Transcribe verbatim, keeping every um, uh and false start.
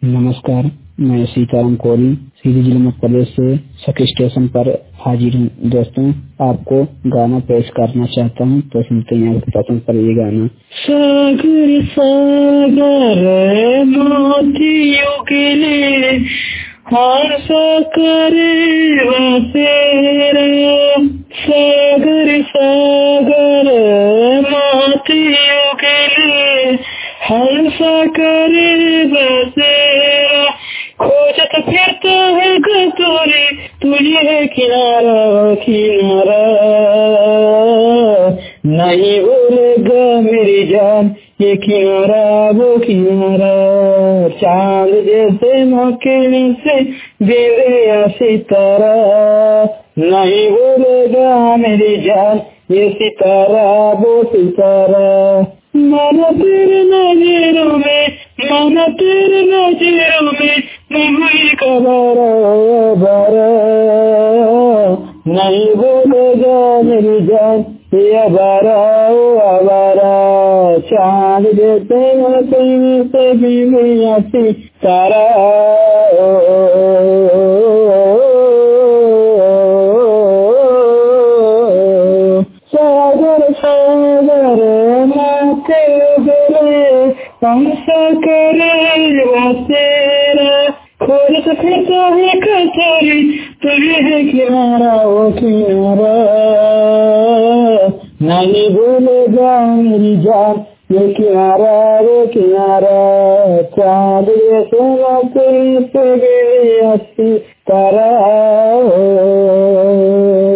नमस्कार, मैं सीताराम कोरी सीधी जिला मध्य प्रदेश से सखी स्टेशन पर हाजिर हूँ। दोस्तों, आपको गाना पेश करना चाहता हूँ, तो सुनते हैं आपको पसंद पर ये गाना। सागर सागर मोतियों के लिए हर सागर बसेरा, सागर सागर मोतियों के लिए हर सागर बसेरा, खोजत फिरता है गतोरे तुझे है किनारा किनारा, नहीं भूलेगा मेरी जान ये किनारा वो किनारा, चांद जैसे मौके से बिंदिया सितारा, नहीं भूलेगा मेरी जान ये सितारा वो सितारा, माना तेरे नजरों में माना तेरे नजरों में मैं हुई कबारा बारा, नहीं भूलेगा मेरी जान ये अबारा ओ अबारा, चांद जैसे मौके से बिंदिया सितारा, सागर सागर माथे गले हमसा करे बसेरा, खोजत फिरता है कतोरे तुझे है किनारा वो किनारा, नहीं भूलेगा मेरी जान ये किनारा वो किनारा, चांद जैसे मौके से बिंदिया सितारा।